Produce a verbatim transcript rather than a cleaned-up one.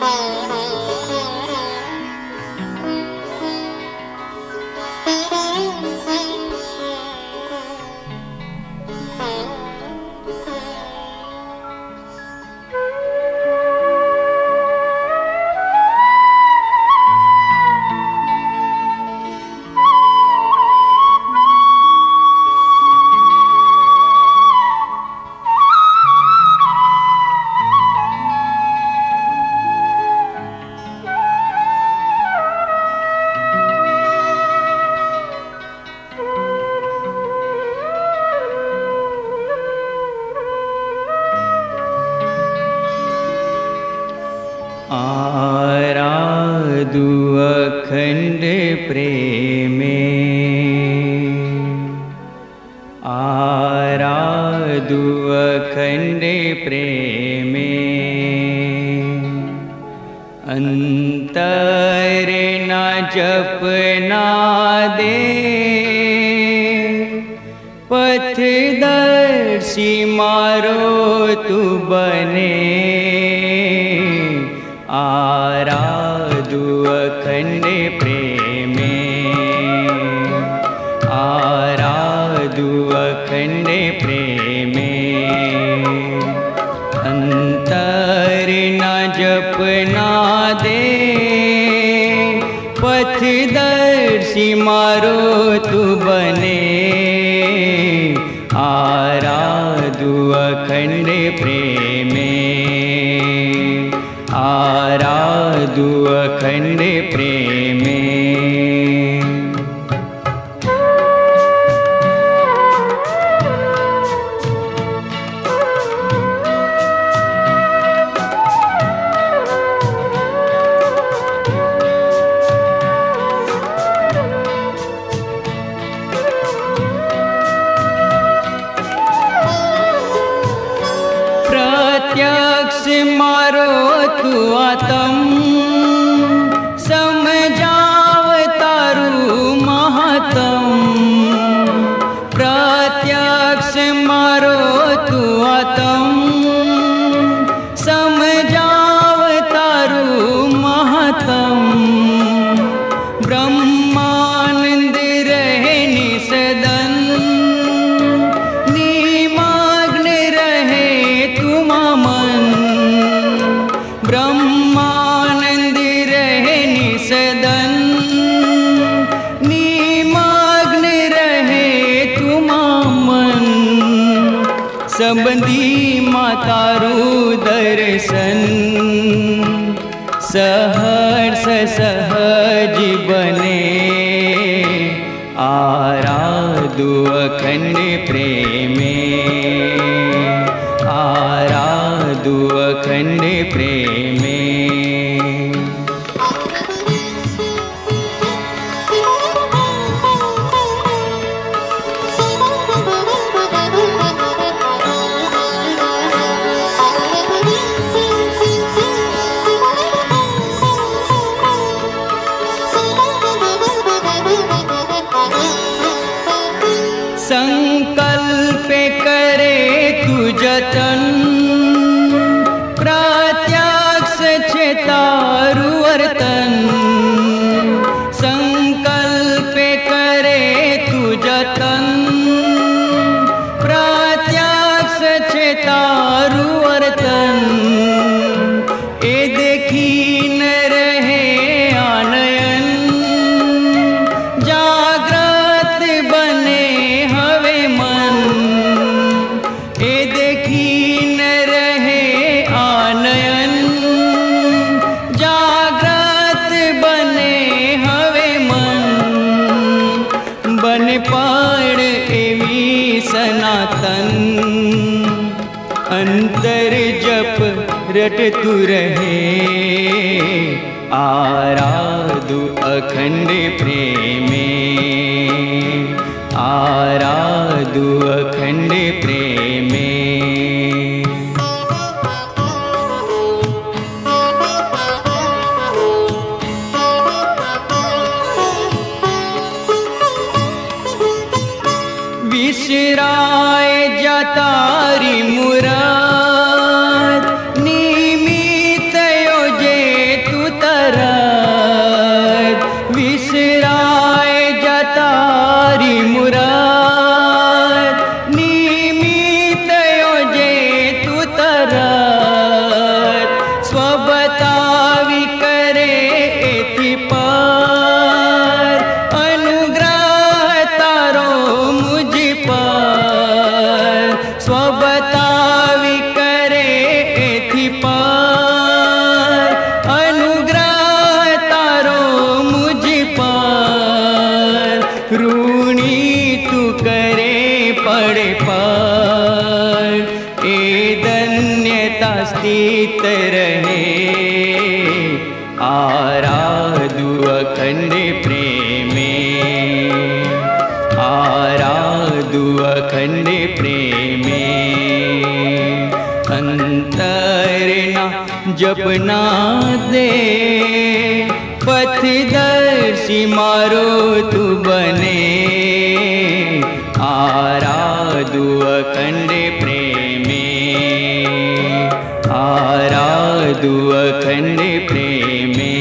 आराधु अखंड प्रेमे, आराधु अखंड प्रेमे, अंतर न जपना दे, पथदर्शी मारो तू बने। आराधु अखंड प्रेमे, आराधु अखंड प्रेमे, अंतर न जपना दे, पथदर्शी मारो तू बने। आराधु अखंड प्रेमे, आराधु अखंड प्रेमे। प्रत्यक्ष मारो तू आत्म, समझाव तारू महत्म। प्रत्यक्ष मारो तू आत्म, समझाव तारू महत्म। ब्रह्मानंद रहे निसदन, निमग्न रहे तुम मन। ब्रह्मानंद रहे निसदन, निमग्न रहे तुम मन। संबंधी मातारू दर्शन, सहर्ष सहज बने। आराधु अखंड प्रेमे, आराधु अखंड प्रेमे। संकल्प करे तू जतन, प्रत्यक्ष छे तारू वर्तन। संकल्प करे तू जतन, प्रत्यक्ष छे तारू वर्तन। ए देखी न रहे आनयन, जागृत बने हवे मन। ए देखी न रहे आनयन, जागृत बने हवे मन। बन पाड़ एवी सनातन, अंतर जप रट तू रहे। आराधु अखंड प्रेमे, आराधु अखंड प्रेमे। विसराय जातारी मुराद, निमित्त योजे आराधु अखंड प्रेमे, आराधु अखंड प्रेमे। अंतरना जपना दे, पथदर्शी मारो तू बने, आराधु अखंड प्रेमे, आराधु अखंड प्रेमे।